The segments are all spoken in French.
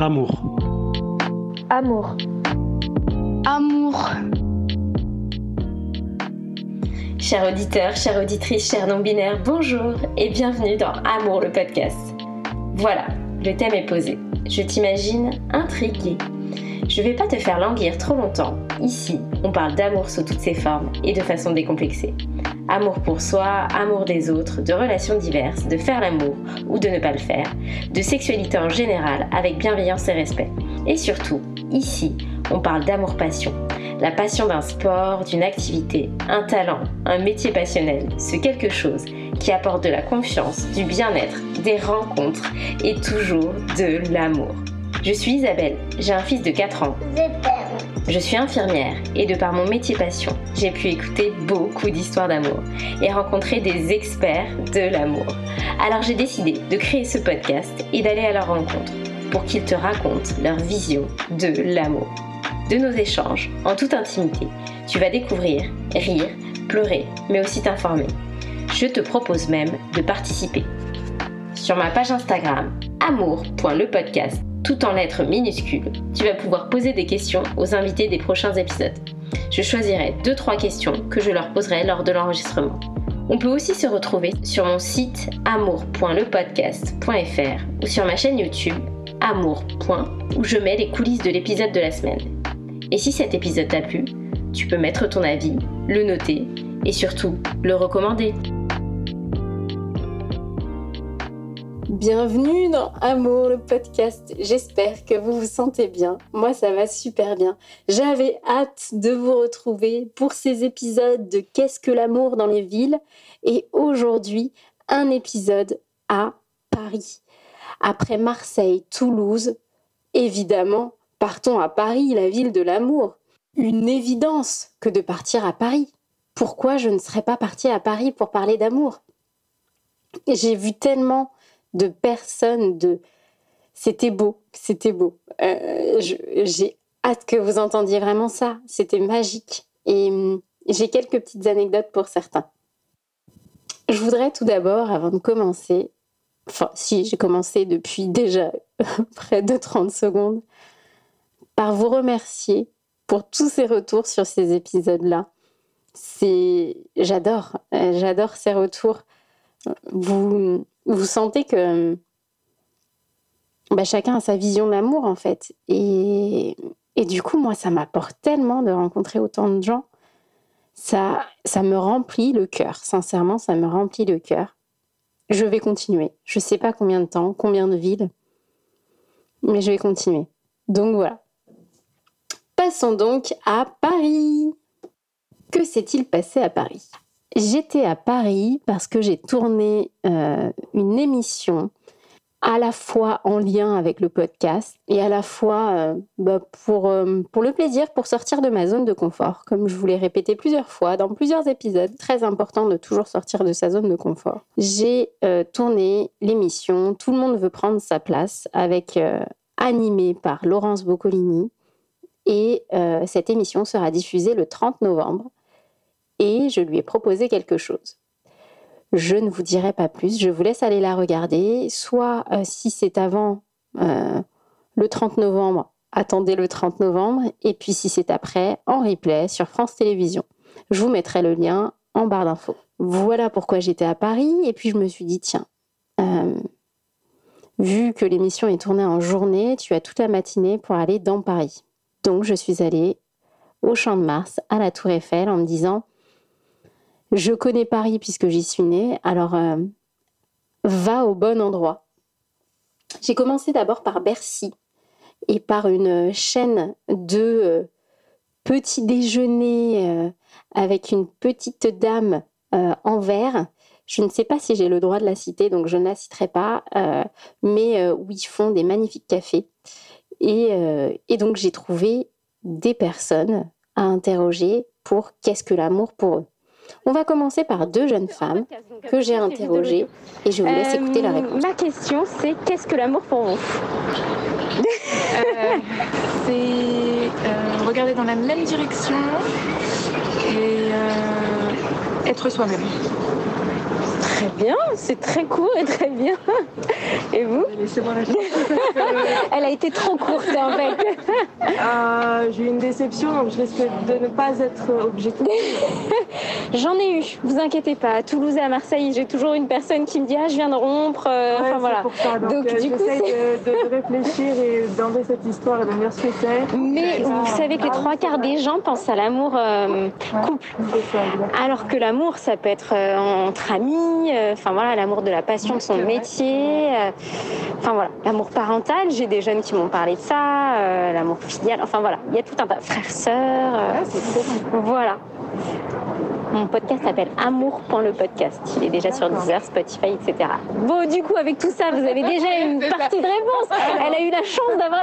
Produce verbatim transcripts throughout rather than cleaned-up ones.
Amour. Amour. Amour. Chers auditeurs, chères auditrices, chers non-binaires, bonjour et bienvenue dans Amour le podcast. Voilà, le thème est posé. Je t'imagine intriguée. Je vais pas te faire languir trop longtemps. Ici, on parle d'amour sous toutes ses formes et de façon décomplexée. Amour pour soi, amour des autres, de relations diverses, de faire l'amour ou de ne pas le faire, de sexualité en général avec bienveillance et respect. Et surtout, ici, on parle d'amour-passion. La passion d'un sport, d'une activité, un talent, un métier passionnel, ce quelque chose qui apporte de la confiance, du bien-être, des rencontres et toujours de l'amour. Je suis Isabelle, j'ai un fils de quatre ans. Je suis infirmière et de par mon métier passion, j'ai pu écouter beaucoup d'histoires d'amour et rencontrer des experts de l'amour. Alors j'ai décidé de créer ce podcast et d'aller à leur rencontre pour qu'ils te racontent leur vision de l'amour. De nos échanges, en toute intimité, tu vas découvrir, rire, pleurer, mais aussi t'informer. Je te propose même de participer. Sur ma page Instagram, amour point le podcast, tout en lettres minuscules, tu vas pouvoir poser des questions aux invités des prochains épisodes. Je choisirai deux trois questions que je leur poserai lors de l'enregistrement. On peut aussi se retrouver sur mon site amour point le podcast point f r ou sur ma chaîne YouTube amour. où je mets les coulisses de l'épisode de la semaine. Et si cet épisode t'a plu, tu peux mettre ton avis, le noter et surtout le recommander. Bienvenue dans Amour, le podcast. J'espère que vous vous sentez bien. Moi, ça va super bien. J'avais hâte de vous retrouver pour ces épisodes de Qu'est-ce que l'amour dans les villes ? Et aujourd'hui, un épisode à Paris. Après Marseille, Toulouse, évidemment, partons à Paris, la ville de l'amour. Une évidence que de partir à Paris. Pourquoi je ne serais pas partie à Paris pour parler d'amour ? J'ai vu tellement de personnes, de... C'était beau, c'était beau. Euh, je, j'ai hâte que vous entendiez vraiment ça. C'était magique. Et hum, j'ai quelques petites anecdotes pour certains. Je voudrais tout d'abord, avant de commencer, enfin si, j'ai commencé depuis déjà près de trente secondes, par vous remercier pour tous ces retours sur ces épisodes-là. C'est... J'adore, euh, j'adore ces retours. Vous, vous sentez que bah, chacun a sa vision de l'amour, en fait. Et, et du coup, moi, ça m'apporte tellement de rencontrer autant de gens. Ça, ça me remplit le cœur. Sincèrement, ça me remplit le cœur. Je vais continuer. Je ne sais pas combien de temps, combien de villes, mais je vais continuer. Donc voilà. Passons donc à Paris. Que s'est-il passé à Paris ? J'étais à Paris parce que j'ai tourné euh, une émission à la fois en lien avec le podcast et à la fois euh, bah pour, euh, pour le plaisir, pour sortir de ma zone de confort. Comme je vous l'ai répété plusieurs fois dans plusieurs épisodes, très important de toujours sortir de sa zone de confort. J'ai euh, tourné l'émission Tout le monde veut prendre sa place, avec euh, animée par Laurence Boccolini. Et euh, cette émission sera diffusée le trente novembre. Et je lui ai proposé quelque chose. Je ne vous dirai pas plus, je vous laisse aller la regarder. Soit, euh, si c'est avant euh, le trente novembre, attendez le trente novembre. Et puis, si c'est après, en replay sur France Télévisions. Je vous mettrai le lien en barre d'infos. Voilà pourquoi j'étais à Paris. Et puis, je me suis dit, tiens, euh, vu que l'émission est tournée en journée, tu as toute la matinée pour aller dans Paris. Donc, je suis allée au Champ de Mars, à la Tour Eiffel, en me disant... Je connais Paris puisque j'y suis née, alors euh, va au bon endroit. J'ai commencé d'abord par Bercy et par une chaîne de euh, petits déjeuners euh, avec une petite dame euh, en verre. Je ne sais pas si j'ai le droit de la citer, donc je ne la citerai pas, euh, mais euh, où ils font des magnifiques cafés. Et, euh, et donc j'ai trouvé des personnes à interroger pour qu'est-ce que l'amour pour eux. On va commencer par deux jeunes femmes que j'ai interrogées et je vous laisse euh, écouter la réponse. Ma question, c'est qu'est-ce que l'amour pour vous ? euh, C'est euh, regarder dans la même direction et euh, être soi-même. Très bien, c'est très court et très bien. Et vous? Laissez-moi la chance. Elle a été trop courte en fait. Euh, j'ai eu une déception, donc je risque de ne pas être objective. J'en ai eu, vous inquiétez pas. À Toulouse et à Marseille, j'ai toujours une personne qui me dit ah je viens de rompre. Euh, Ouais, enfin c'est voilà. pour ça. Donc, Donc, euh, du coup, j'essaye c'est- de, de réfléchir et d'enlever cette histoire et de me dire ce que c'est. Mais vous savez que les trois quarts des gens pensent à l'amour euh, couple. C'est ça, exactement. Alors que l'amour, ça peut être euh, entre amis, euh, enfin voilà, l'amour de la passion de son métier, euh, enfin voilà, l'amour parental, j'ai des jeunes qui m'ont parlé de ça, euh, l'amour filial, enfin voilà, il y a tout un tas, frères, sœurs, euh, Ouais, c'est trop bon. voilà. Mon podcast s'appelle Amour point le podcast. Il est déjà sur Deezer, Spotify, et cetera. Bon, du coup, avec tout ça, vous avez déjà une partie de réponse. Elle a eu la chance d'avoir...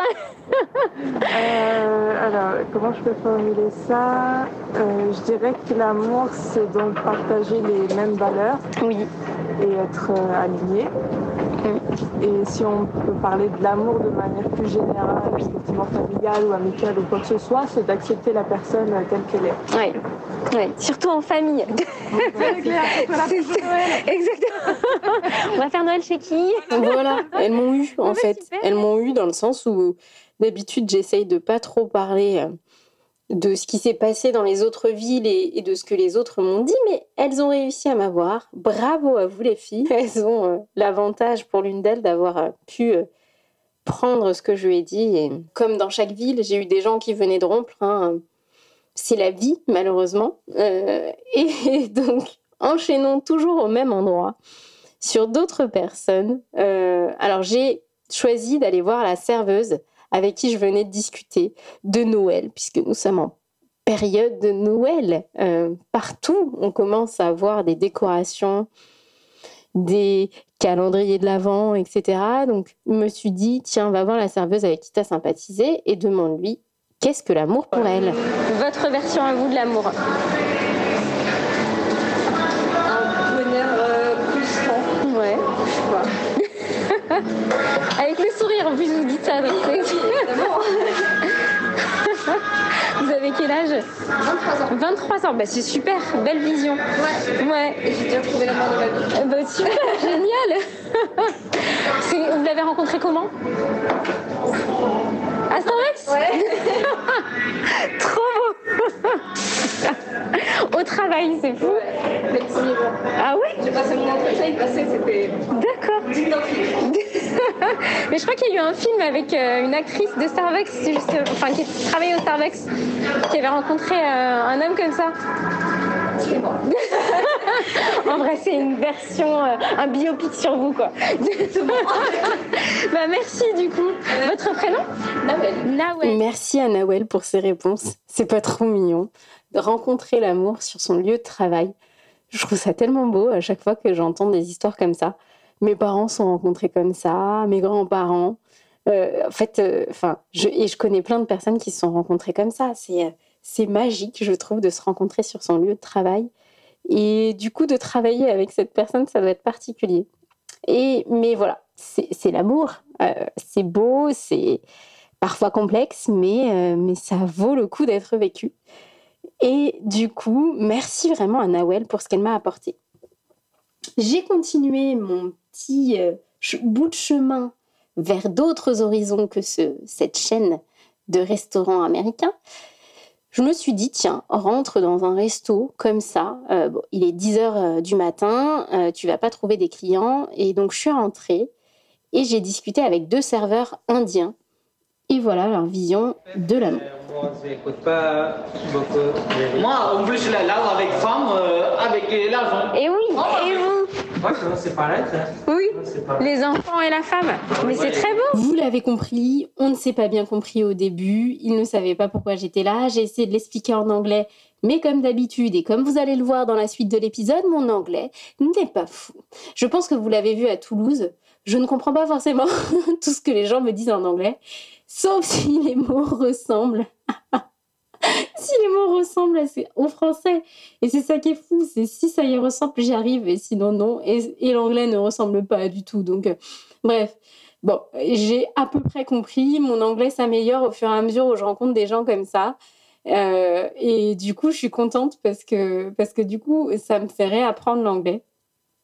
Euh, alors, comment je peux formuler ça? Euh, Je dirais que l'amour, c'est donc partager les mêmes valeurs Oui. et être euh, aligné. Et si on peut parler de l'amour de manière plus générale, effectivement familiale ou amicale ou quoi que ce soit, c'est d'accepter la personne telle qu'elle est. Oui. Ouais. Surtout en famille. C'est clair, c'est pour Noël. Exactement. On va faire Noël chez qui? Voilà, elles m'ont eu en bah, fait. super. Elles m'ont eu dans le sens où d'habitude j'essaye de pas trop parler euh, de ce qui s'est passé dans les autres villes et, et de ce que les autres m'ont dit, mais elles ont réussi à m'avoir. Bravo à vous les filles. Elles ont euh, l'avantage pour l'une d'elles d'avoir euh, pu euh, prendre ce que je lui ai dit. Et comme dans chaque ville, j'ai eu des gens qui venaient de rompre. Hein. C'est la vie, malheureusement. Euh, et, et donc, enchaînons toujours au même endroit sur d'autres personnes. Euh, alors, j'ai choisi d'aller voir la serveuse avec qui je venais de discuter de Noël, puisque nous sommes en période de Noël. Euh, partout, on commence à voir des décorations, des calendriers de l'Avent, et cetera. Donc, je me suis dit, tiens, va voir la serveuse avec qui tu as sympathisé et demande-lui qu'est-ce que l'amour pour elle. Votre version à vous de l'amour. Un bonheur euh, constant. Ouais. Je sais pas. Avec le sourire, en plus, vous dites ça. Donc c'est- Évidemment. Vous avez quel âge? vingt-trois ans. vingt-trois ans. Bah, c'est super. Belle vision. Ouais. Ouais. Et j'ai déjà trouvé l'amour de ma vie. Euh, Bah, super, génial. C'est- Vous l'avez rencontré comment? À Starbucks? Ouais. Trop beau. Au travail, c'est fou. Ouais. Le premier jour. Ah ouais? J'ai passé mon entretien, il passait, c'était D'accord. digne d'un film. Mais je crois qu'il y a eu un film avec euh, une actrice de Starbucks, c'est juste, euh, enfin qui travaillait au Starbucks, qui avait rencontré euh, un homme comme ça. C'était moi. En vrai, c'est une version, euh, un biopic sur vous, quoi. Bah merci du coup. Votre prénom? Nawel. Nawel. Merci à Nawel pour ses réponses. C'est pas trop mignon de rencontrer l'amour sur son lieu de travail. Je trouve ça tellement beau à chaque fois que j'entends des histoires comme ça. Mes parents sont rencontrés comme ça, mes grands-parents. Euh, en fait, enfin, euh, je, et je connais plein de personnes qui se sont rencontrées comme ça. C'est, c'est magique, je trouve, de se rencontrer sur son lieu de travail. Et du coup, de travailler avec cette personne, ça doit être particulier. Et, mais voilà, c'est, c'est l'amour. Euh, c'est beau, c'est parfois complexe, mais, euh, mais ça vaut le coup d'être vécu. Et du coup, merci vraiment à Nawel pour ce qu'elle m'a apporté. J'ai continué mon petit euh, bout de chemin vers d'autres horizons que ce, cette chaîne de restaurants américains. Je me suis dit, tiens, rentre dans un resto comme ça. Euh, bon, il est dix heures du matin, euh, tu vas pas trouver des clients. Et donc, je suis rentrée et j'ai discuté avec deux serveurs indiens. Et voilà leur vision de l'amour. Moi, j'écoute pas beaucoup. Moi, en plus, la lave avec femme, euh, avec l'argent. Et oui, et vous? Moi, c'est pareil. Ça. Oui, C'est pareil. les enfants et la femme. Mais c'est très beau. Vous l'avez compris, on ne s'est pas bien compris au début. Il ne savait pas pourquoi j'étais là. J'ai essayé de l'expliquer en anglais. Mais comme d'habitude, et comme vous allez le voir dans la suite de l'épisode, mon anglais n'est pas fou. Je pense que vous l'avez vu à Toulouse. Je ne comprends pas forcément tout ce que les gens me disent en anglais. Sauf si les mots ressemblent. Si les mots ressemblent au français. Et c'est ça qui est fou. C'est si ça y ressemble, j'y arrive. Et sinon, non. Et, et l'anglais ne ressemble pas du tout. Donc, euh, bref. Bon, j'ai à peu près compris. Mon anglais s'améliore au fur et à mesure où je rencontre des gens comme ça. Euh, et du coup, je suis contente parce que, parce que du coup, ça me fait réapprendre l'anglais.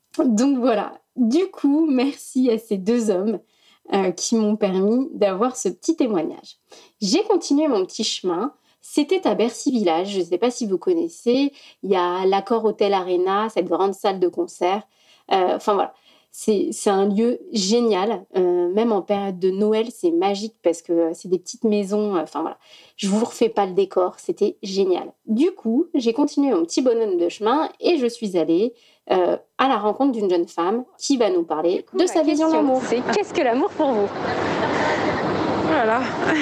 Donc voilà, du coup, merci à ces deux hommes euh, qui m'ont permis d'avoir ce petit témoignage. J'ai continué mon petit chemin. C'était à Bercy Village, je ne sais pas si vous connaissez. Il y a l'Accor Hotel Arena, cette grande salle de concert. Euh, enfin voilà, c'est, c'est un lieu génial. Euh, même en période de Noël, c'est magique parce que c'est des petites maisons. Enfin voilà, je ne vous refais pas le décor, c'était génial. Du coup, j'ai continué mon petit bonhomme de chemin et je suis allée euh, à la rencontre d'une jeune femme qui va nous parler coup, de sa vision de question, l'amour. C'est qu'est-ce que l'amour pour vous? Oh là là.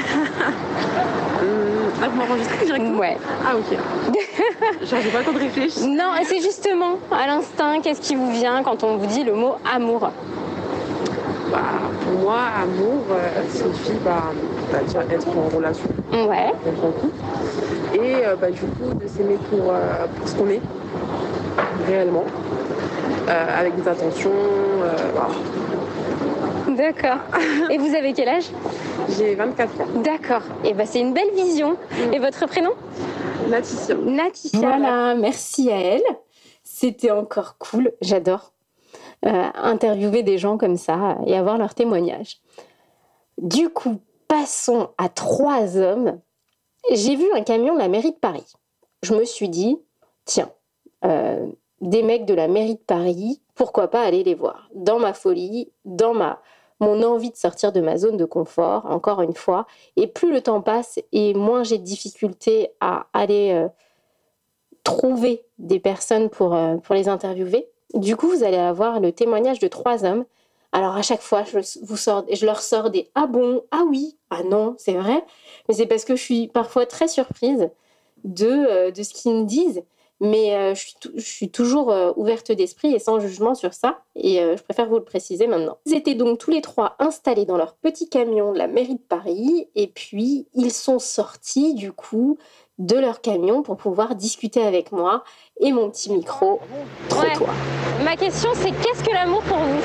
hum, là, vous m'enregistrez directement? Ouais. Ah, ok. J'avais pas le temps de réfléchir. Non, c'est justement à l'instinct, qu'est-ce qui vous vient quand on vous dit le mot amour? Bah, pour moi, amour euh, signifie bah, bah, déjà être en relation, Ouais. être en couple. Et euh, bah, du coup, de s'aimer pour, euh, pour ce qu'on est, réellement, euh, avec des intentions. Euh, voilà. D'accord. Et vous avez quel âge? J'ai vingt-quatre ans. D'accord. Et ben c'est une belle vision. Et votre prénom? Laetitia. Laetitia. Voilà, merci à elle. C'était encore cool, j'adore euh, interviewer des gens comme ça et avoir leur témoignage. Du coup, passons à trois hommes. J'ai vu un camion de la mairie de Paris. Je me suis dit, tiens, euh, des mecs de la mairie de Paris, pourquoi pas aller les voir? Dans ma folie, dans ma... mon envie de sortir de ma zone de confort, encore une fois. Et plus le temps passe et moins j'ai de difficultés à aller euh, trouver des personnes pour, euh, pour les interviewer. Du coup, vous allez avoir le témoignage de trois hommes. Alors, à chaque fois, je, vous sors, je leur sors des « Ah bon? Ah oui? Ah non? C'est vrai ?» Mais c'est parce que je suis parfois très surprise de, euh, de ce qu'ils me disent. Mais euh, je, suis t- je suis toujours euh, ouverte d'esprit et sans jugement sur ça. Et euh, je préfère vous le préciser maintenant. Ils étaient donc tous les trois installés dans leur petit camion de la mairie de Paris. Et puis, ils sont sortis du coup de leur camion pour pouvoir discuter avec moi et mon petit micro trottoir. Ouais. Ma question, c'est qu'est-ce que l'amour pour vous?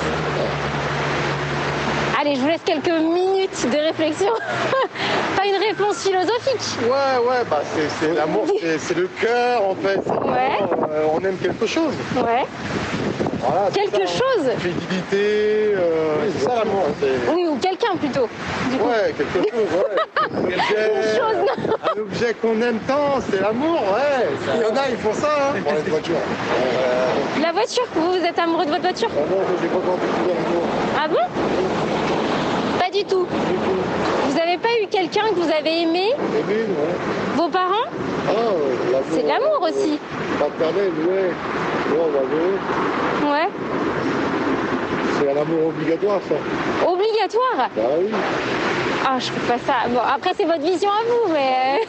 Allez, je vous laisse quelques minutes de réflexion. Pas une réponse philosophique. Ouais, ouais, bah c'est, c'est l'amour, c'est, c'est le cœur en fait. C'est Ouais. vraiment, euh, on aime quelque chose. Ouais. Voilà, c'est Quelque ça, chose. hein. Fidélité, euh, oui, c'est ça l'amour. C'est... Oui, ou quelqu'un plutôt. Du coup. Ouais, quelque chose, ouais. Un objet, chose, non. un objet qu'on aime tant, c'est l'amour, ouais. Il y en a, ils font ça, hein. Pour les voitures. Euh, La voiture, vous, vous êtes amoureux de votre voiture? ah non, j'ai pas encore découvert l'amour. Ah bon? Pas du tout. Du coup, Vous n'avez pas eu quelqu'un que vous avez aimé? aimé, ouais. Vos parents? Ah, euh, l'amour. C'est de l'amour euh, aussi. Paternel, ouais. Bon, bah, ouais. Ouais. C'est un amour obligatoire, ça. Obligatoire? Bah oui. Ah, je peux pas ça. Bon, après, c'est votre vision à vous, mais...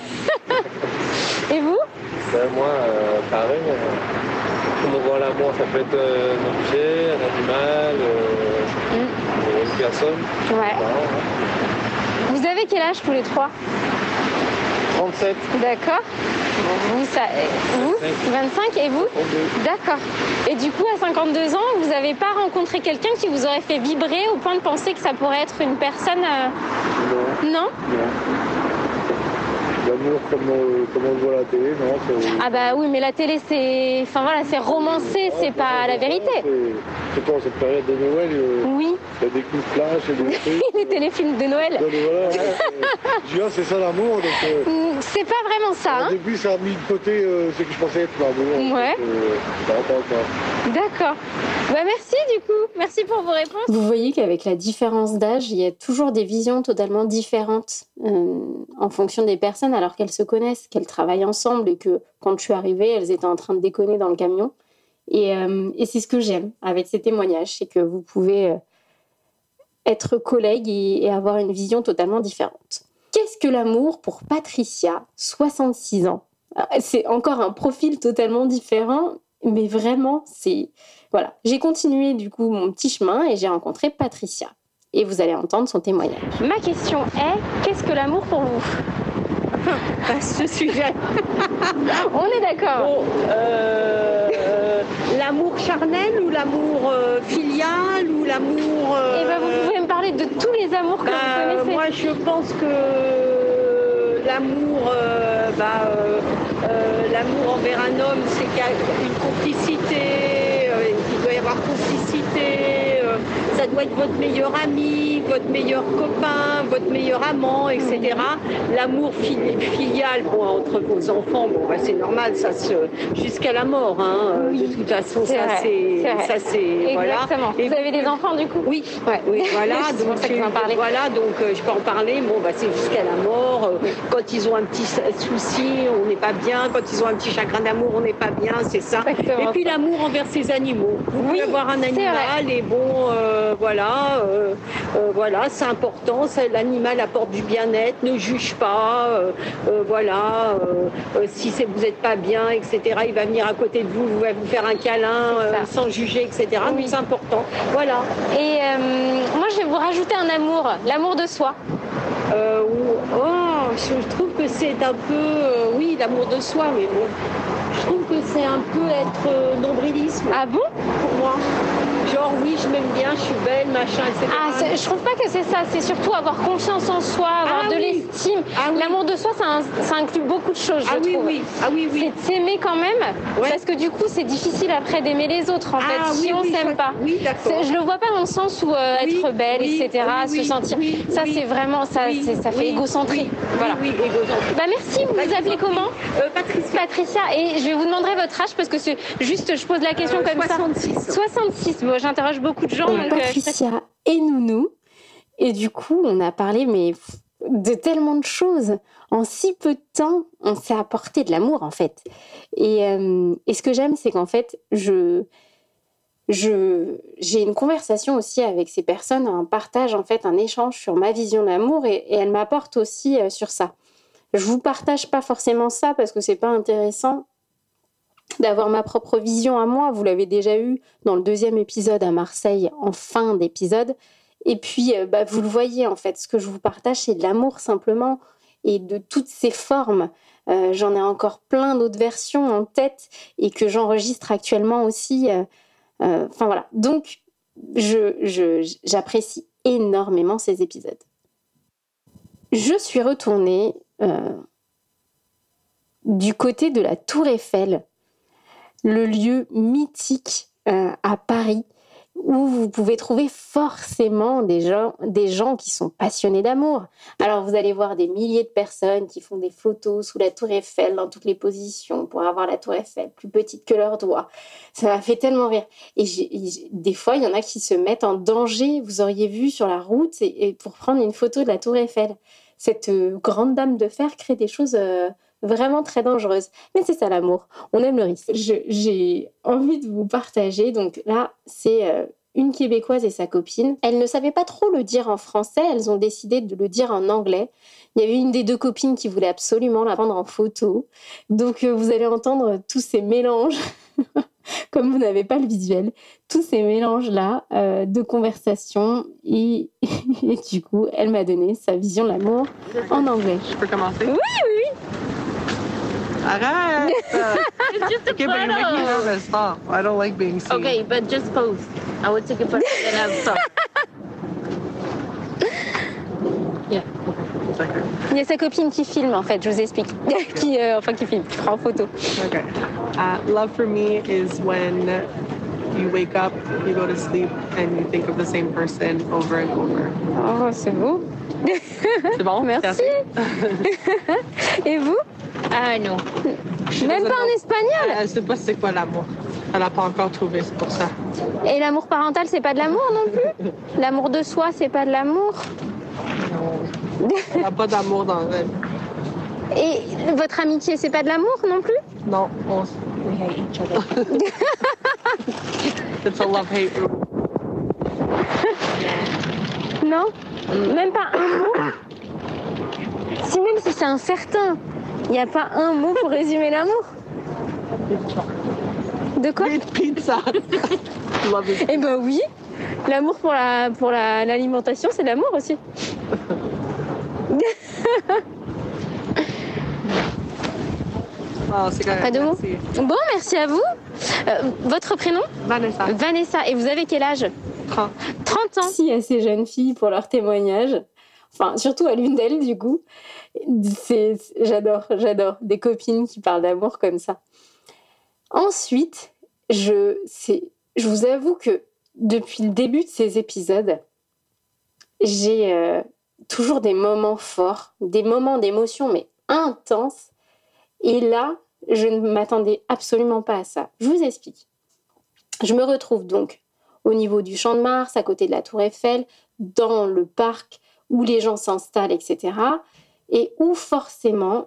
Et vous? Ben, moi, euh, pareil. Euh, on voit l'amour, ça peut être euh, un objet, un animal, euh, Mm. une personne. Ouais. Voilà, ouais. Vous avez quel âge tous les trois? trente-sept. D'accord. Vous, ça, vous vingt-cinq et vous? trente-deux. D'accord. Et du coup, à cinquante-deux ans, vous n'avez pas rencontré quelqu'un qui vous aurait fait vibrer au point de penser que ça pourrait être une personne... euh, Non, Non? non. L'amour comme, euh, comme on le voit à la télé, non. C'est... Ah bah oui, mais la télé, c'est... Enfin voilà, c'est romancé, c'est pas la vérité. C'est, c'est quoi, cette période de Noël, euh, Oui, il y a des coups de flash et des trucs. les téléfilms de Noël. Donc, voilà, ouais, c'est, je dis, ah, c'est ça l'amour, donc... Euh, Mm, C'est pas vraiment ça, au hein? début, ça a mis de côté euh, ce que je pensais être l'amour. Ouais. Donc, euh, bah, pas encore. D'accord. Bah merci du coup, merci pour vos réponses. Vous voyez qu'avec la différence d'âge, il y a toujours des visions totalement différentes euh, en fonction des personnes, alors qu'elles se connaissent, qu'elles travaillent ensemble et que quand je suis arrivée, elles étaient en train de déconner dans le camion. Et, euh, et c'est ce que j'aime avec ces témoignages, c'est que vous pouvez euh, être collègues et, et avoir une vision totalement différente. Qu'est-ce que l'amour pour Patricia, soixante-six ans? C'est encore un profil totalement différent, mais vraiment, c'est... Voilà. J'ai continué du coup mon petit chemin et j'ai rencontré Patricia. Et vous allez entendre son témoignage. Ma question est, qu'est-ce que l'amour pour vous? Ce sujet. On est d'accord. Bon, euh, euh, l'amour charnel ou l'amour euh, filial ou l'amour... Euh, Et ben vous pouvez me parler de tous les amours que bah, vous connaissez. moi, je pense que l'amour, euh, bah, euh, euh, l'amour envers un homme, c'est qu'il y a une complicité, euh, doit y avoir complicité, euh, ça doit être votre meilleur ami, votre meilleur copain, votre meilleur amant, et cetera. L'amour fili- filial bon, entre vos enfants, bon, bah, c'est normal, ça se jusqu'à la mort. Hein. Oui, de toute façon, c'est ça vrai, c'est, c'est vrai. ça c'est, voilà. Exactement. Et vous avez des enfants du coup? Oui, Ouais. oui, voilà. C'est pour donc ça que vous en parlez. voilà, donc euh, je peux en parler. Bon, bah c'est jusqu'à la mort. Euh, Quand ils ont un petit souci, on n'est pas bien. Quand ils ont un petit chagrin d'amour, on n'est pas bien. C'est ça. Exactement Et puis ça. l'amour envers ses animaux. Vous Oui, pouvez avoir un c'est animal et bon, euh, voilà, euh, euh, voilà, c'est important. Ça, l'animal apporte du bien-être. Ne juge pas. Euh, euh, voilà, euh, euh, si c'est, vous n'êtes pas bien, et cetera. Il va venir à côté de vous, il va vous faire un câlin, euh, sans juger, et cetera. Oui. Donc c'est important. Voilà. Et euh, moi, je vais vous rajouter un amour, l'amour de soi. Euh, ou- oh, je trouve que c'est un peu, euh, oui, l'amour de soi, mais bon, je trouve que c'est un peu être euh, nombrilisme Ah bon? pour moi. Genre, oui, je m'aime bien, je suis belle, machin, et cetera. Ah, c'est- je trouve pas que c'est ça. C'est surtout avoir confiance en soi, avoir Ah de oui. l'estime. Ah oui. L'amour de soi, ça, in- ça inclut beaucoup de choses, Ah je oui, trouve. oui, ah oui, C'est oui. de s'aimer quand même, Ouais. parce que du coup, c'est difficile après d'aimer les autres, en Ah fait, si oui, on oui, s'aime je- pas. oui, d'accord. C'est- Je le vois pas dans le sens où euh, Oui, être belle, oui, et cetera, oui, se oui, sentir. oui, ça, oui. c'est vraiment, ça, Oui, c'est- ça fait oui, égocentrique. oui, Voilà. Oui, oui, égocentrique. Bah merci, vous vous appelez comment? Euh, Patricia. Patricia, et je vais vous demander votre âge parce que c'est juste, je pose la question Euh, comme soixante-six. ça. soixante-six. Bon, j'interroge beaucoup de gens. Et donc, euh, je Patricia et Nounou. Et du coup, on a parlé mais pff, de tellement de choses. En si peu de temps, on s'est apporté de l'amour, en fait. Et, euh, et ce que j'aime, c'est qu'en fait, je, je, j'ai une conversation aussi avec ces personnes, un partage, en fait, un échange sur ma vision de l'amour, et, et elles m'apportent aussi euh, sur ça. Je vous partage pas forcément ça parce que c'est pas intéressant d'avoir ma propre vision à moi. Vous l'avez déjà eu dans le deuxième épisode à Marseille, en fin d'épisode. Et puis, euh, bah, vous le voyez, en fait, ce que je vous partage, c'est de l'amour simplement, et de toutes ses formes. Euh, j'en ai encore plein d'autres versions en tête, et que j'enregistre actuellement aussi. Enfin, euh, euh, voilà. Donc, je, je, j'apprécie énormément ces épisodes. Je suis retournée euh, du côté de la Tour Eiffel, le lieu mythique euh, à Paris, où vous pouvez trouver forcément des gens, des gens qui sont passionnés d'amour. Alors, vous allez voir des milliers de personnes qui font des photos sous la Tour Eiffel, dans toutes les positions, pour avoir la Tour Eiffel plus petite que leurs doigts. Ça m'a fait tellement rire. Et j'ai, j'ai, des fois, il y en a qui se mettent en danger, vous auriez vu sur la route, et, et pour prendre une photo de la Tour Eiffel. Cette euh, grande dame de fer crée des choses... Euh, vraiment très dangereuse. Mais c'est ça l'amour, on aime le risque. Je, j'ai envie de vous partager, donc là, c'est euh, une Québécoise et sa copine. Elles ne savaient pas trop le dire en français, elles ont décidé de le dire en anglais. Il y avait une des deux copines qui voulait absolument la prendre en photo. Donc euh, vous allez entendre tous ces mélanges, comme vous n'avez pas le visuel, tous ces mélanges-là euh, de conversation. Et, et du coup, elle m'a donné sa vision de l'amour en anglais. Je peux commencer? Oui, oui, oui. Arrête! It's just a Okay, but you're making me photo. nervous. Stop. I don't like being seen. Okay, but just pose. I would take a photo and I'll stop. Okay, it's okay. Il y a sa copine qui filme, en fait, je vous explique. qui, euh, enfin, qui filme, qui prend en photo. Okay. Uh, love for me is when you wake up, you go to sleep, and you think of the same person over and over. Oh, c'est beau. C'est bon? Merci. Et vous? Ah non. Même pas en espagnol? Elle sait pas c'est quoi l'amour. Elle n'a pas encore trouvé, c'est pour ça. Et l'amour parental, c'est pas de l'amour non plus? L'amour de soi, c'est pas de l'amour? Elle n'a pas d'amour dans elle. Et votre amitié, c'est pas de l'amour non plus? Non, on s- We hate each other. it's a love-hate rule. Non? Même pas un mot? Si même si c'est incertain, il n'y a pas un mot pour résumer l'amour? De quoi? Pizza. Love is Eh ben oui, l'amour pour la pour la, l'alimentation, c'est de l'amour aussi. Oh, c'est correct. Pas de mots? Merci. Bon, merci à vous. Euh, votre prénom? Vanessa. Vanessa. Et vous avez quel âge? trente. trente ans. Merci à ces jeunes filles pour leur témoignage. Enfin, surtout à l'une d'elles, du coup. C'est, c'est- j'adore, j'adore. Des copines qui parlent d'amour comme ça. Ensuite, je, c'est je vous avoue que depuis le début de ces épisodes, j'ai euh, toujours des moments forts, des moments d'émotion, mais intenses. Et là, je ne m'attendais absolument pas à ça. Je vous explique. Je me retrouve donc au niveau du Champ de Mars, à côté de la Tour Eiffel, dans le parc où les gens s'installent, et cetera. Et où forcément,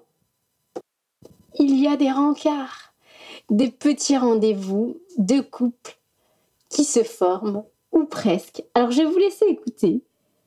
il y a des rencarts, des petits rendez-vous de couples qui se forment, ou presque. Alors, je vais vous laisser écouter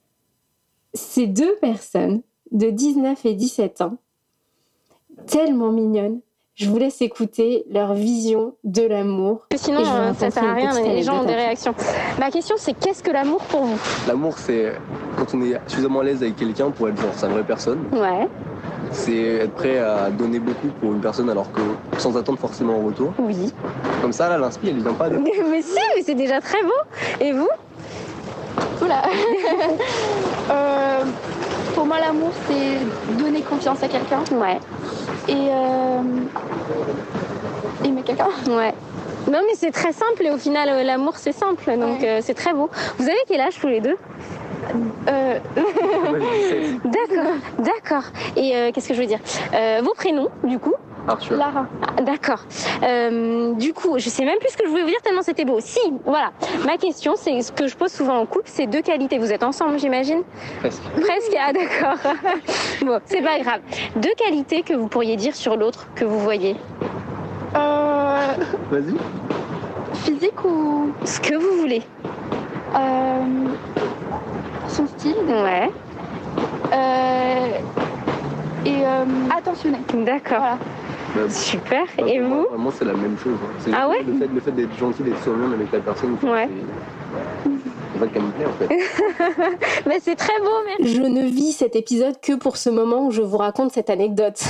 ces deux personnes de dix-neuf et dix-sept ans, tellement mignonnes. Je vous laisse écouter leur vision de l'amour. Sinon, euh, ça sert à rien, les gens ont des réactions. Ma question, c'est qu'est-ce que l'amour pour vous ? L'amour, c'est quand on est suffisamment à l'aise avec quelqu'un pour être genre sa vraie personne. Ouais. C'est être prêt à donner beaucoup pour une personne alors que sans attendre forcément en retour. Oui. Comme ça, là, l'inspi, elle vient pas de... Mais si, mais c'est déjà très beau. Et vous ? Oula. euh, Pour moi, l'amour, c'est donner confiance à quelqu'un. Ouais. Et euh, aimer quelqu'un. Ouais. Non, mais c'est très simple et au final, euh, l'amour, c'est simple. Donc, ouais. euh, c'est très beau. Vous avez quel âge tous les deux ? euh... D'accord, d'accord. Et euh, qu'est-ce que je veux dire ? euh, Vos prénoms, du coup ? Arthur. Lara. Ah, d'accord. Euh, du coup, je sais même plus ce que je voulais vous dire tellement c'était beau. Si, voilà. Ma question, c'est ce que je pose souvent en couple, c'est deux qualités. Vous êtes ensemble, j'imagine ? Presque. Presque, ah d'accord. Bon, c'est pas grave. Deux qualités que vous pourriez dire sur l'autre que vous voyez ? Euh... Vas-y. Physique ou... Ce que vous voulez. Euh... Son style. Ouais. Euh... Et euh... attentionné. D'accord. Voilà. Bah, super. bah, et moi, vous ? Vraiment, c'est la même chose. Hein. C'est ah le, ouais le fait, le fait d'être gentil, d'être souriant avec la personne. Ouais. C'est pas qu'elle me plaît, en fait. Mais c'est très beau, merci. Je ne vis cet épisode que pour ce moment où je vous raconte cette anecdote.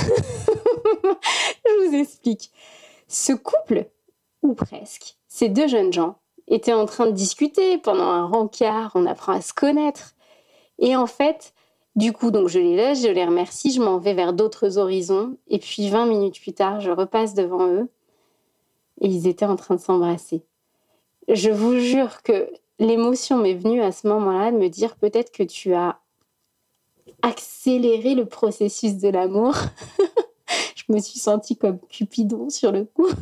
Je vous explique. Ce couple, ou presque, ces deux jeunes gens, étaient en train de discuter pendant un rencard, on apprend à se connaître. Et en fait, du coup, donc je les laisse, je les remercie, je m'en vais vers d'autres horizons. Et puis vingt minutes plus tard, je repasse devant eux et ils étaient en train de s'embrasser. Je vous jure que l'émotion m'est venue à ce moment-là de me dire peut-être que tu as accéléré le processus de l'amour. Je me suis sentie comme Cupidon sur le coup.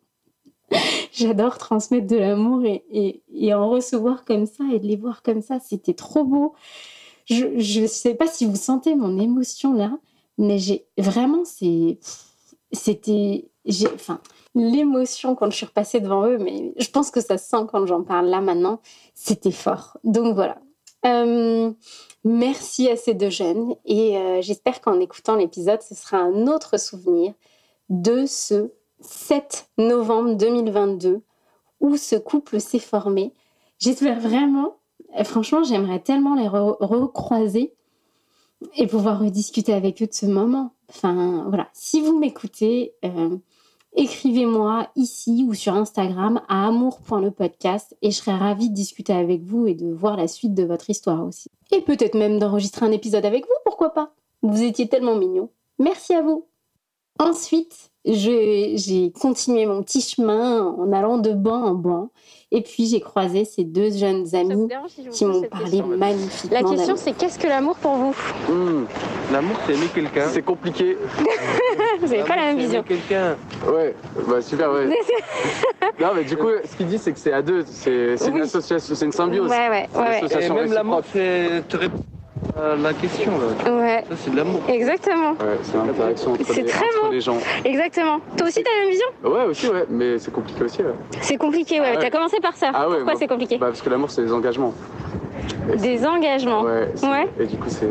J'adore transmettre de l'amour et, et, et en recevoir comme ça et de les voir comme ça, c'était trop beau. Je ne sais pas si vous sentez mon émotion là, mais j'ai vraiment, c'est, c'était, j'ai, enfin, l'émotion quand je suis repassée devant eux, mais je pense que ça se sent quand j'en parle là maintenant, c'était fort. Donc voilà. Euh, merci à ces deux jeunes et euh, j'espère qu'en écoutant l'épisode, ce sera un autre souvenir de ce sept novembre deux mille vingt-deux où ce couple s'est formé. J'espère vraiment. Franchement, j'aimerais tellement les re- recroiser et pouvoir rediscuter avec eux de ce moment. Enfin, voilà. Si vous m'écoutez, euh, écrivez-moi ici ou sur Instagram à amour point le podcast et je serais ravie de discuter avec vous et de voir la suite de votre histoire aussi. Et peut-être même d'enregistrer un épisode avec vous, pourquoi pas ? Vous étiez tellement mignons. Merci à vous. Ensuite, je, j'ai continué mon petit chemin en allant de banc en banc. Et puis, j'ai croisé ces deux jeunes amis si qui m'ont parlé question. magnifiquement. La question, d'amour. c'est qu'est-ce que l'amour pour vous ? Mmh. L'amour, c'est aimer quelqu'un. C'est compliqué. Vous n'avez pas la même vision. Aimer quelqu'un. Ouais, bah super, ouais. Non, mais du coup, ce qu'il dit, c'est que c'est à deux. C'est, c'est Oui. une association, c'est une symbiose. Ouais, ouais, C'est une ouais. association Et même l'amour, réciproque. c'est te répondre à la question. Là. Ouais. Ça, c'est de l'amour. Exactement. Ouais, c'est l'interaction entre, C'est les, très entre beau. les gens. Exactement. Toi aussi, t'as la même vision ? Ouais, aussi, ouais, mais c'est compliqué aussi, ouais. C'est compliqué, ouais. Ah ouais. T'as commencé par ça. Ah ouais, Pourquoi moi- c'est compliqué ? Bah, parce que l'amour, c'est des engagements. Et Des engagements. Ouais, c'est- Ouais. Et du coup, c'est...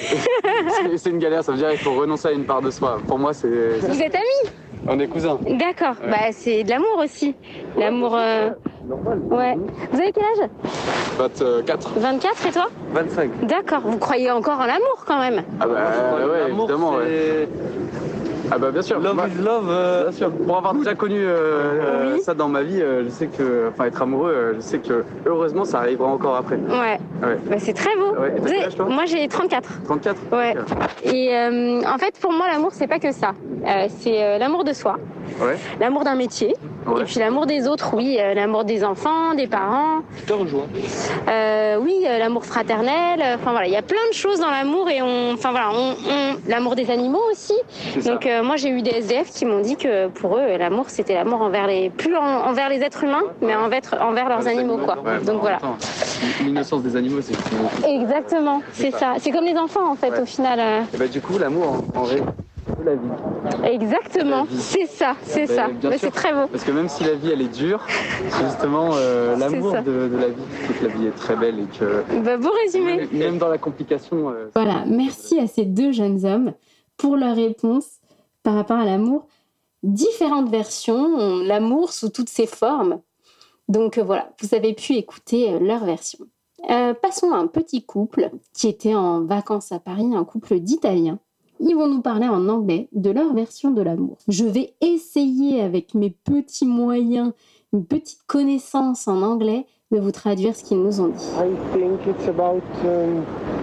c'est c'est une galère, ça veut dire qu'il faut renoncer à une part de soi. Pour moi, c'est... Vous êtes amis ? On est cousins. D'accord. Ouais. Bah, c'est de l'amour aussi. L'amour. euh, Normal. Ouais. Vous avez quel âge ? vingt-quatre. vingt-quatre et toi ? vingt-cinq. D'accord. Vous croyez encore en l'amour quand même ? Ah bah ouais, L'amour, évidemment, ouais. c'est... Ah bah bien sûr. Love Moi- is love. euh, Bien sûr. Pour avoir déjà connu euh, euh, Oui. ça dans ma vie, euh, je sais que, enfin être amoureux, euh, je sais que heureusement ça arrivera encore après. Ouais. Ouais. Bah, c'est très beau. ouais. Et t'as quel âge, toi ? Moi, j'ai trente-quatre. trente-quatre ? Ouais. Okay. Et euh, en fait, pour moi, l'amour, c'est pas que ça. Euh, c'est euh, l'amour de soi, ouais. l'amour d'un métier, ouais. Et puis l'amour des autres, oui, euh, l'amour des enfants, des parents. Je te rejoins. Euh, oui, euh, l'amour fraternel. Enfin voilà, il y a plein de choses dans l'amour et on, enfin voilà, on, on, l'amour des animaux aussi. C'est Donc euh, moi, j'ai eu des S D F qui m'ont dit que pour eux, l'amour, c'était l'amour envers les, plus en, envers les êtres humains, mais envers, envers leurs animaux, animaux, quoi. Ouais, Donc voilà. L'innocence des animaux, c'est. Exactement, c'est, c'est ça. C'est comme les enfants en fait, ouais. Au final. Euh... Et bah du coup, l'amour en, en vrai. La vie. Exactement, la vie. C'est ça, c'est bah, ça. Bah, c'est très beau. Parce que même si la vie elle est dure, c'est justement euh, l'amour de, de la vie qui fait que la vie est très belle et que. Bah, beau résumé. Même, même dans la complication. Euh, voilà, merci à ces deux jeunes hommes pour leur réponse par rapport à l'amour. Différentes versions, l'amour sous toutes ses formes. Donc euh, voilà, vous avez pu écouter euh, leur version. Euh, passons à un petit couple qui était en vacances à Paris, un couple d'Italiens. Ils vont nous parler en anglais de leur version de l'amour. Je vais essayer avec mes petits moyens, une petite connaissance en anglais, de vous traduire ce qu'ils nous ont dit. I think it's about um,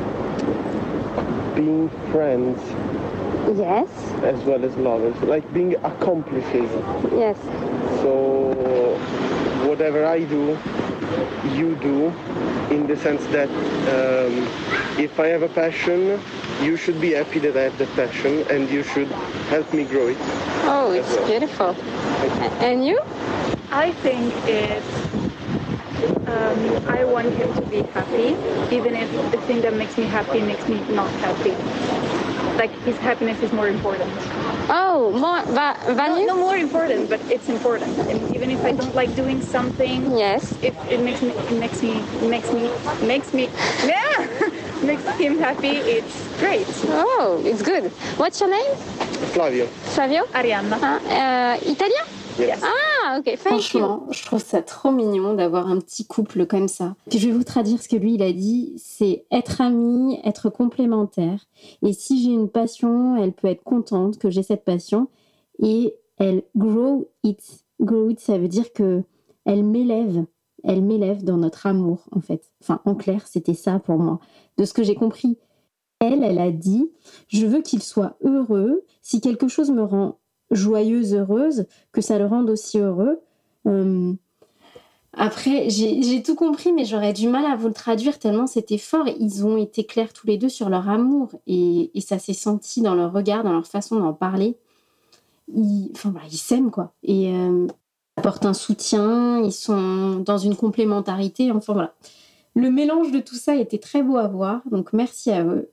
being friends. Yes. As well as lovers, like being accomplices. Yes. So whatever I do, you do, in the sense that um, if I have a passion, you should be happy that I have the passion and you should help me grow it. Oh, it's well. Beautiful. And you? I think it's, um, I want him to be happy, even if the thing that makes me happy makes me not happy. Like his happiness is more important. Oh, more va- value? No, no more important, but it's important. And even if I don't like doing something, yes, if it makes me, it makes me, makes me, makes me, yeah, makes him happy, it's great. Oh, it's good. What's your name? Flavio. Flavio? Arianna. Ah, euh, italien? Yes. Ah, ok, thank Franchement, you. Je trouve ça trop mignon d'avoir un petit couple comme ça. Puis je vais vous traduire ce que lui, il a dit. C'est être amis, être complémentaires. Et si j'ai une passion, elle peut être contente que j'ai cette passion. Et elle grow it. Grow it, ça veut dire que elle m'élève. Elle m'élève dans notre amour, en fait. Enfin, en clair, c'était ça pour moi. De ce que j'ai compris. Elle, elle a dit, je veux qu'il soit heureux. Si quelque chose me rend joyeuse, heureuse, que ça le rende aussi heureux. Euh, après, j'ai, j'ai tout compris, mais j'aurais du mal à vous le traduire tellement c'était fort. Ils ont été clairs tous les deux sur leur amour et, et ça s'est senti dans leur regard, dans leur façon d'en parler. Ils, enfin, voilà, ils s'aiment, quoi. Et euh, ils apportent un soutien, ils sont dans une complémentarité. Enfin, voilà. Le mélange de tout ça était très beau à voir, donc merci à eux.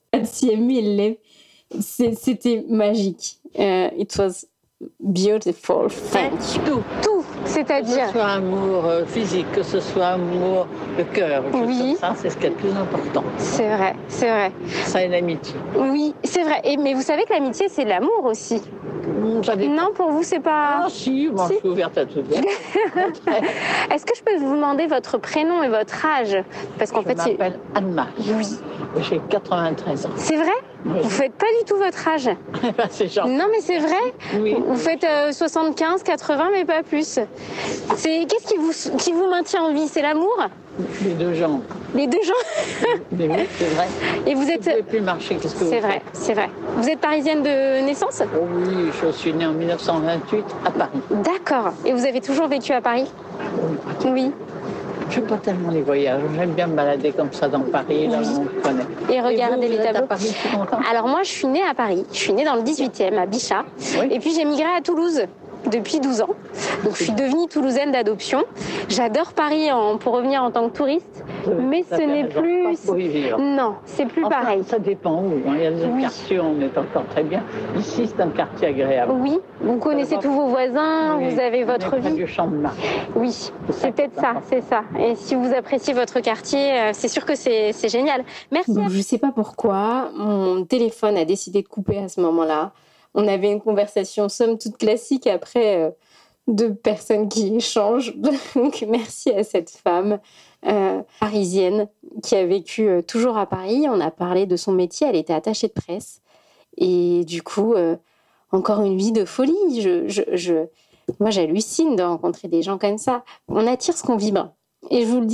C'était magique. Uh, it was beautiful. Thank you. Tout. Tout, c'est-à-dire. Que ce soit amour physique, que ce soit amour de cœur. Oui. Ça, c'est ce qui est le plus important. C'est vrai, c'est vrai. Ça et l'amitié. Oui, c'est vrai. Et, mais vous savez que l'amitié, c'est de l'amour aussi. Ça dépend. Non, pour vous, c'est pas... Ah si, moi si. Je suis ouverte à tout. Est-ce que je peux vous demander votre prénom et votre âge? Parce qu'en je fait, m'appelle c'est... Anne-Marie. Oui. J'ai quatre-vingt-treize ans. C'est vrai? Oui. Vous faites pas du tout votre âge. C'est gentil. Non, mais c'est vrai. Oui. Vous faites euh, soixante-quinze, quatre-vingts, mais pas plus. C'est... Qu'est-ce qui vous, qui vous maintient en vie? C'est l'amour? Les deux jambes. Les deux jambes? Mais oui, c'est vrai. Et vous êtes... Vous ne pouvez plus marcher, qu'est-ce que vous C'est vrai, faites? c'est vrai. Vous êtes parisienne de naissance? Oh oui, je suis née en mille neuf cent vingt-huit à Paris. D'accord. Et vous avez toujours vécu à Paris? Oui. Oui. Je n'aime pas tellement les voyages. J'aime bien me balader comme ça dans Paris, là où on connaît. Et regarder Et vous, les vous êtes tableaux. à Paris depuis longtemps? Alors moi, je suis née à Paris. Je suis née dans le dix-huitième, à Bichat. Oui. Et puis j'ai migré à Toulouse depuis douze ans. Donc je suis devenue toulousaine d'adoption. J'adore Paris en, pour revenir en tant que touriste. Oui, mais ce n'est plus... Pas pour y vivre. Non, c'est plus enfin, pareil. Ça dépend où. Hein. Il y a des Oui. quartiers où on est encore très bien. Ici, c'est un quartier agréable. Oui, vous connaissez tous vos voisins, Oui. vous avez On votre est près vie. du Champ de Mars. Oui, C'est c'est ça peut-être qui est ça, important. c'est ça. Et si vous appréciez votre quartier, euh, c'est sûr que c'est, c'est génial. Merci. Donc, je ne sais pas pourquoi, mon téléphone a décidé de couper à ce moment-là. On avait une conversation somme toute classique après euh, deux personnes qui échangent. Donc merci à cette femme euh, parisienne qui a vécu euh, toujours à Paris. On a parlé de son métier, elle était attachée de presse. Et du coup, euh, encore une vie de folie. Je, je, je... Moi, j'hallucine de rencontrer des gens comme ça. On attire ce qu'on vibre. Et je vous le dis,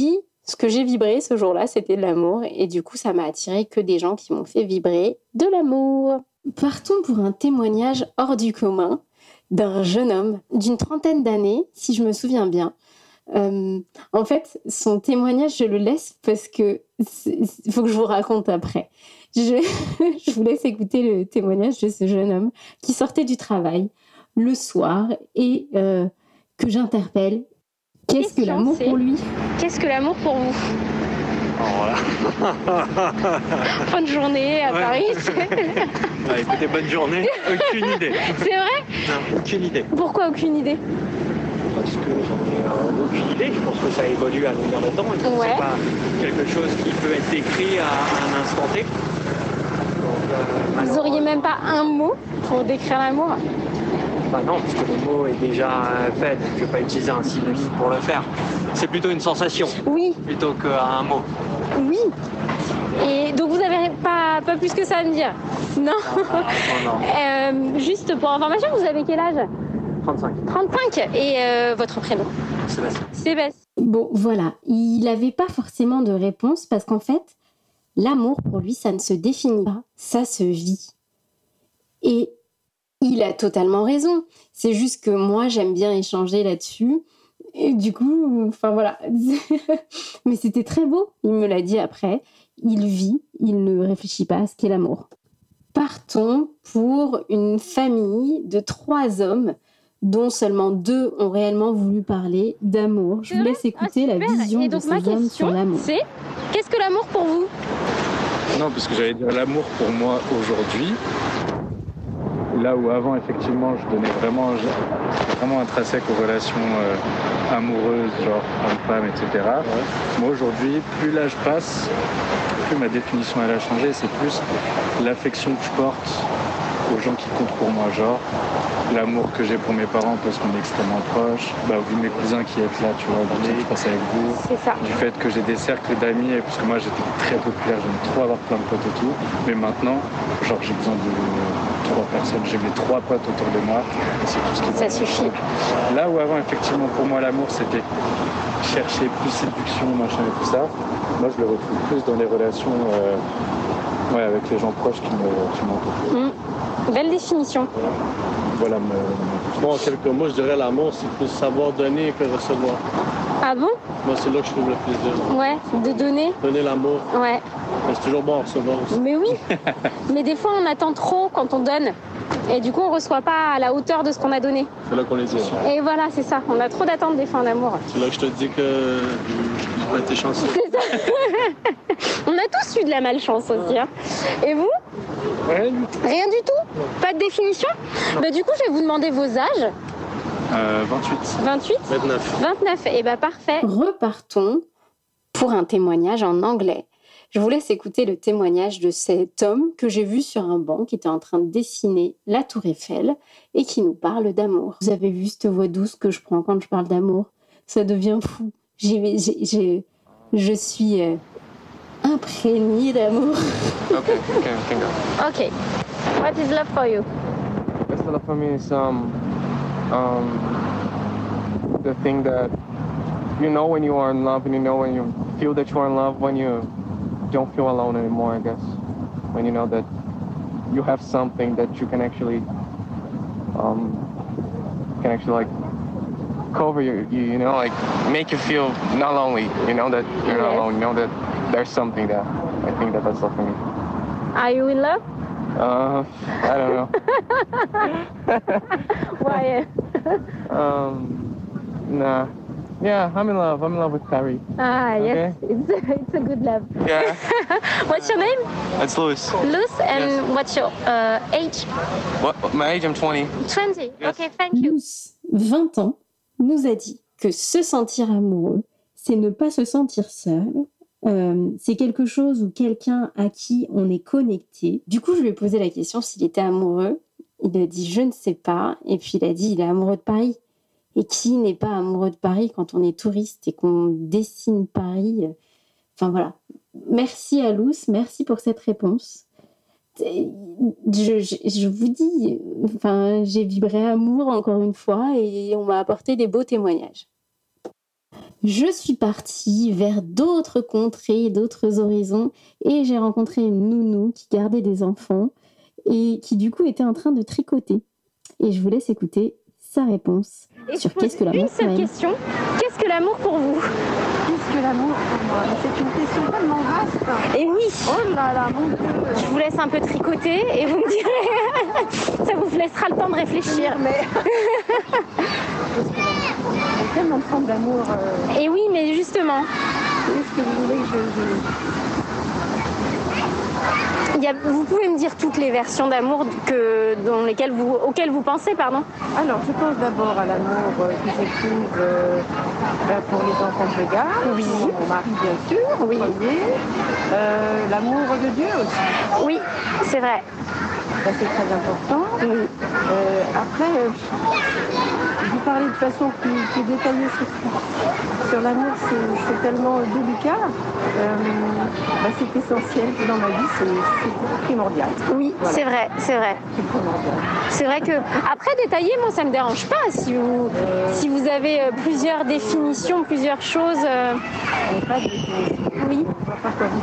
Ce que j'ai vibré ce jour-là, c'était de l'amour. Et du coup, ça m'a attiré que des gens qui m'ont fait vibrer de l'amour. Partons pour un témoignage hors du commun d'un jeune homme d'une trentaine d'années, si je me souviens bien. Euh, en fait, son témoignage, je le laisse parce que il faut que je vous raconte après. Je, je vous laisse écouter le témoignage de ce jeune homme qui sortait du travail le soir et euh, que j'interpelle. Qu'est-ce que l'amour pour lui ? Qu'est-ce que l'amour pour vous ? Oh là. Fin de journée à ouais. Paris. Ouais, écoutez, bonne journée. Aucune idée. C'est vrai ? Non, aucune idée. Pourquoi aucune idée ? Parce que j'en ai euh, aucune idée. Je pense que ça évolue à longueur de temps. Et que ouais. C'est pas quelque chose qui peut être décrit à, à un instant T. Donc, euh, Vous auriez même pas un mot pour décrire l'amour ? Bah non, parce que le mot est déjà fait, donc je ne vais pas utiliser un synonyme pour le faire. C'est plutôt une sensation. Oui. Plutôt qu'un mot. Oui. Et donc vous n'avez pas, pas plus que ça à me dire ? Non. Ah, non, non. euh, juste pour information, vous avez quel âge ? trente-cinq. trente-cinq. Et euh, votre prénom ? Sébastien. Sébastien. Bon, voilà. Il n'avait pas forcément de réponse parce qu'en fait, l'amour, pour lui, ça ne se définit pas. Ça se vit. Et il a totalement raison. C'est juste que moi, j'aime bien échanger là-dessus. Et du coup, enfin voilà. Mais c'était très beau. Il me l'a dit après. Il vit, il ne réfléchit pas à ce qu'est l'amour. Partons pour une famille de trois hommes dont seulement deux ont réellement voulu parler d'amour. Je vous laisse écouter ah, la vision Et donc, de ma ces hommes sur l'amour. C'est, qu'est-ce que l'amour pour vous ? Non, parce que j'allais dire l'amour pour moi aujourd'hui. Là où avant, effectivement, je donnais vraiment, vraiment intrinsèque aux relations euh, amoureuses, genre homme-femme, et cetera. Ouais. Moi, aujourd'hui, plus l'âge passe, plus ma définition elle a changé. C'est plus l'affection que je porte aux gens qui comptent pour moi, genre l'amour que j'ai pour mes parents parce qu'on est extrêmement proches, bah, vu mes cousins qui êtes là, tu vois, du temps que je passe avec vous, ça. Du fait que j'ai des cercles d'amis, parce que moi j'étais très populaire, j'aimais trop avoir plein de potes et tout, mais maintenant, genre j'ai besoin de trois personnes, j'ai mes trois potes autour de moi, et c'est tout ce qui ça suffit. Là où avant, effectivement, pour moi l'amour c'était chercher plus séduction, machin et tout ça, moi je le retrouve plus dans les relations euh, ouais, avec les gens proches qui m'entourent. Mmh. Belle définition. Voilà, me... Bon, en quelques mots, je dirais l'amour, c'est plus savoir donner que recevoir. Ah bon ? Moi, c'est là que je trouve le plus de... Ouais, de donner. Donner l'amour. Ouais. Mais c'est toujours bon à recevoir aussi. Mais oui. Mais des fois, on attend trop quand on donne. Et du coup, on ne reçoit pas à la hauteur de ce qu'on a donné. C'est là qu'on est déçu. Et voilà, c'est ça. On a trop d'attentes des fois en amour. C'est là que je te dis que j'ai pas été chanceux. C'est ça. On a tous eu de la malchance aussi. Hein. Et vous ? Rien du tout. Rien du tout ? Pas de définition ? Bah, du coup, je vais vous demander vos âges. Euh, vingt-huit. vingt-huit ? vingt-neuf. vingt-neuf. Et bah parfait. Repartons pour un témoignage en anglais. Je vous laisse écouter le témoignage de cet homme que j'ai vu sur un banc qui était en train de dessiner la Tour Eiffel et qui nous parle d'amour. Vous avez vu cette voix douce que je prends quand je parle d'amour ? Ça devient fou. J'ai, j'ai, j'ai, je suis euh, imprégnée d'amour. Okay, okay, we can go. Okay. What is love for you? Best love for me is um, um, the thing that you know when you are in love and you know when you feel that you are in love when you don't feel alone anymore, I guess. When you know that you have something that you can actually um, can actually like cover your, you, you know, like make you feel not lonely, you know, that you're not Yes. alone, you know that there's something there. I think that that's love for me. Are you in love? Uh, I don't know. Why? um, nah. Yeah, I'm in love. I'm in love with Carrie. Ah, yes. Okay. It's, it's a good love. Yeah. What's your name? That's Louis. Luz, and Yes. what's your uh, age? What? My age? I'm twenty. twenty. Yes. Okay, thank you. Luz, vingt ans, nous a dit que se sentir amoureux, c'est ne pas se sentir seul. Euh, c'est quelque chose ou quelqu'un à qui on est connecté. Du coup, je lui ai posé la question s'il était amoureux. Il a dit « je ne sais pas ». Et puis il a dit « il est amoureux de Paris ». Et qui n'est pas amoureux de Paris quand on est touriste et qu'on dessine Paris ? Enfin voilà. Merci à Luz, merci pour cette réponse. Je, je, je vous dis, enfin, j'ai vibré amour encore une fois et on m'a apporté des beaux témoignages. je suis partie vers d'autres contrées, d'autres horizons, et j'ai rencontré une nounou qui gardait des enfants et qui du coup était en train de tricoter. Et je vous laisse écouter sa réponse et sur je qu'est-ce que l'amour une seule question. Qu'est-ce que l'amour pour vous? Qu'est-ce que l'amour pour moi? C'est une question tellement vaste. Et oui. Oh là là, mon Dieu. Je vous laisse un peu tricoter et vous me direz. Ça vous laissera le temps de réfléchir. Mais... Qu'est-ce que l'amour? Il y a tellement de formes d'amour. Euh... Et oui, mais justement. Qu'est-ce que vous voulez que je... je... Il y a, vous pouvez me dire toutes les versions d'amour que, dans lesquelles vous, auxquelles vous pensez, pardon? Alors, je pense d'abord à l'amour euh, que j'éprouve euh, ben, pour les enfants que je garde, oui. Pour mon mari bien sûr, oui. Euh, l'amour de Dieu aussi. Oui, c'est vrai. Ça, c'est très important. Oui. Euh, après, euh, vous parlez de façon plus, plus détaillée sur, sur l'amour, c'est, c'est tellement délicat. Euh, bah, c'est essentiel dans ma vie, c'est, c'est primordial. Oui, voilà. c'est vrai, c'est vrai. C'est primordial. C'est vrai que, après détailler, moi ça me dérange pas si vous, euh... si vous avez euh, plusieurs définitions, plusieurs choses. Euh... On n'a pas de définition. Oui. On ne voit pas quoi vous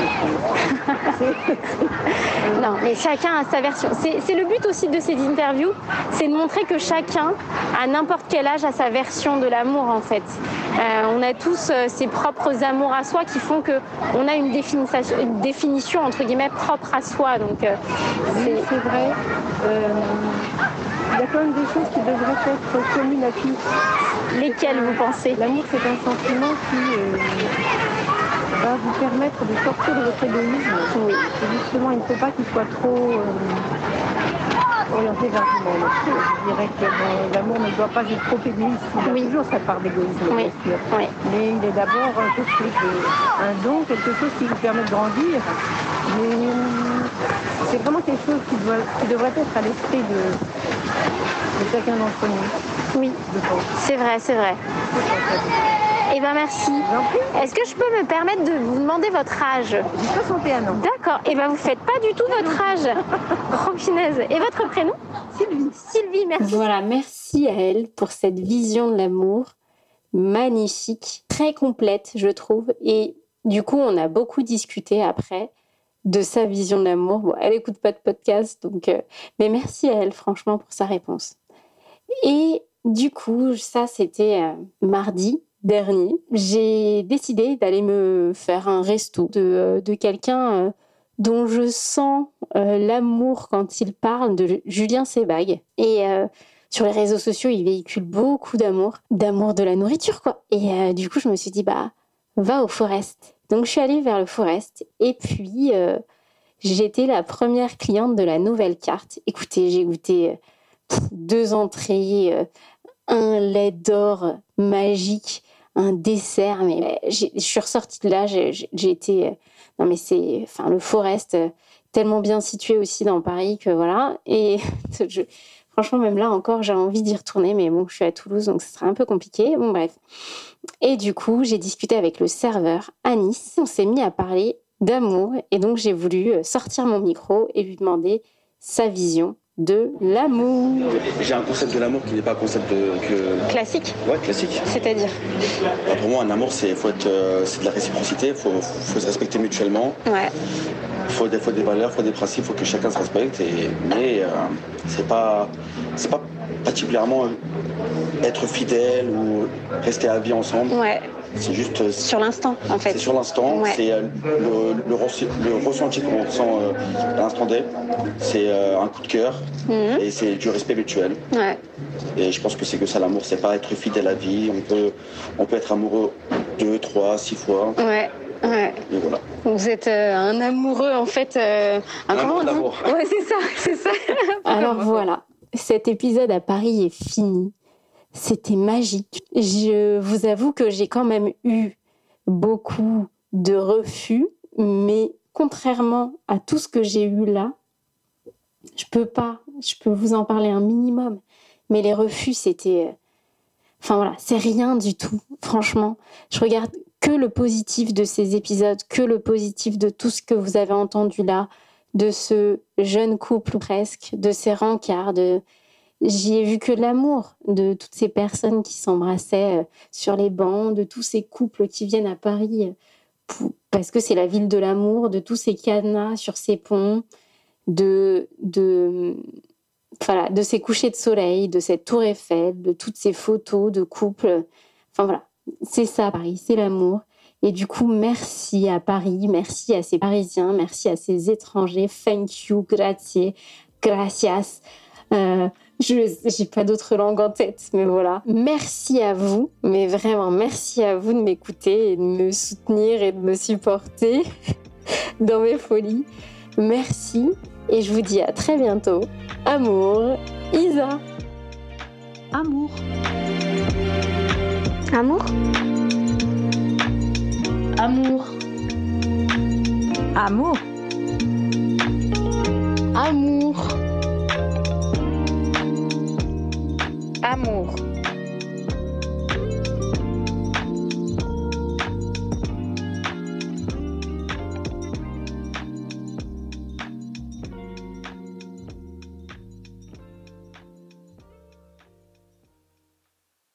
donner cette définition. Non, mais chacun a sa version. C'est, c'est le but aussi de ces interviews, c'est de montrer que chacun, à n'importe quel âge, a sa version de l'amour en fait. Euh, on a tous euh, ses propres amours à soi qui font qu'on a une définition, une définition entre guillemets propre à soi. Donc, euh, c'est... Oui, c'est vrai. Euh, il y a quand même des choses qui devraient être communes à tous. Lesquelles vous pensez? L'amour, c'est un sentiment qui euh, va vous permettre de sortir de votre égoïsme. Oui. Et justement, il ne faut pas qu'il soit trop euh, orienté vers le monde. Je dirais que bon, l'amour ne doit pas être trop égoïste. Il y a oui. toujours sa part d'égoïsme, oui. bien sûr. Oui. Mais il est d'abord quelque chose de, un don, quelque chose qui vous permet de grandir. Mais c'est vraiment quelque chose qui, doit, qui devrait être à l'esprit de, de chacun d'entre nous. Oui, c'est vrai, c'est vrai. Eh bien, merci. Est-ce que je peux me permettre de vous demander votre âge? J'ai soixante et un ans. D'accord. Eh bien, vous ne faites pas du tout votre âge. Oh, punaise. Et votre prénom? Sylvie. Sylvie, merci. Voilà, merci à elle pour cette vision de l'amour magnifique, très complète, je trouve. Et du coup, on a beaucoup discuté après de sa vision de l'amour. Bon, elle n'écoute pas de podcast, donc... Euh... mais merci à elle, franchement, pour sa réponse. Et du coup, ça, c'était euh, mardi dernier. J'ai décidé d'aller me faire un resto de, euh, de quelqu'un euh, dont je sens euh, l'amour quand il parle, de Julien Sebag. Et euh, sur les réseaux sociaux, il véhicule beaucoup d'amour, d'amour de la nourriture, quoi. Et euh, du coup, je me suis dit, bah, va au Forest. Donc, je suis allée vers le Forest. Et puis, euh, j'étais la première cliente de la nouvelle carte. Écoutez, j'ai goûté... Euh, deux entrées, euh, un lait d'or magique, un dessert. Mais j'ai, je suis ressortie de là, j'ai, j'ai été... Euh, non mais c'est... Enfin, le Forest, euh, tellement bien situé aussi dans Paris que voilà. Et je, franchement, même là encore, j'ai envie d'y retourner. Mais bon, je suis à Toulouse, donc ce sera un peu compliqué. Bon, bref. Et du coup, j'ai discuté avec le serveur à Nice. On s'est mis à parler d'amour. Et donc, j'ai voulu sortir mon micro et lui demander sa vision de l'amour. J'ai un concept de l'amour qui n'est pas un concept de, que... classique. Ouais, classique. C'est-à-dire bah, pour moi, un amour, c'est, faut être, euh, c'est de la réciprocité, il faut, faut se respecter mutuellement. Ouais. Il faut des, faut des valeurs, il faut des principes, il faut que chacun se respecte. Et, mais euh, c'est pas, c'est pas particulièrement être fidèle ou rester à vie ensemble. Ouais. C'est juste... Sur l'instant, en fait. C'est sur l'instant. Ouais. C'est euh, le, le, le, le ressenti qu'on ressent euh, à l'instant D. C'est euh, un coup de cœur. Mmh. Et c'est du respect mutuel. Ouais. Et je pense que c'est que ça, l'amour. C'est pas être fidèle à la vie. On peut, on peut être amoureux deux, trois, six fois. Ouais. Ouais. Et voilà. Vous êtes euh, un amoureux, en fait. Euh, un un comment on dit d'amour. Ouais, c'est ça, c'est ça. Alors voilà, cet épisode à Paris est fini. C'était magique. Je vous avoue que j'ai quand même eu beaucoup de refus, mais contrairement à tout ce que j'ai eu là, je peux pas, je peux vous en parler un minimum, mais les refus, c'était... Enfin voilà, c'est rien du tout, franchement. Je regarde que le positif de ces épisodes, que le positif de tout ce que vous avez entendu là, de ce jeune couple presque, de ces rencarts, de... j'y ai vu que de l'amour, de toutes ces personnes qui s'embrassaient sur les bancs, de tous ces couples qui viennent à Paris pour, parce que c'est la ville de l'amour, de tous ces cadenas sur ces ponts, de, de, voilà, de ces couchers de soleil, de cette tour Eiffel, de toutes ces photos de couples. Enfin voilà, c'est ça Paris, c'est l'amour. Et du coup, merci à Paris, merci à ces Parisiens, merci à ces étrangers. Thank you, grazie, gracias. Euh, je n'ai pas d'autres langues en tête, mais voilà. Merci à vous, mais vraiment merci à vous de m'écouter et de me soutenir et de me supporter dans mes folies. Merci et je vous dis à très bientôt. Amour, Isa. Amour. Amour. Amour. Amour. Amour. Amour.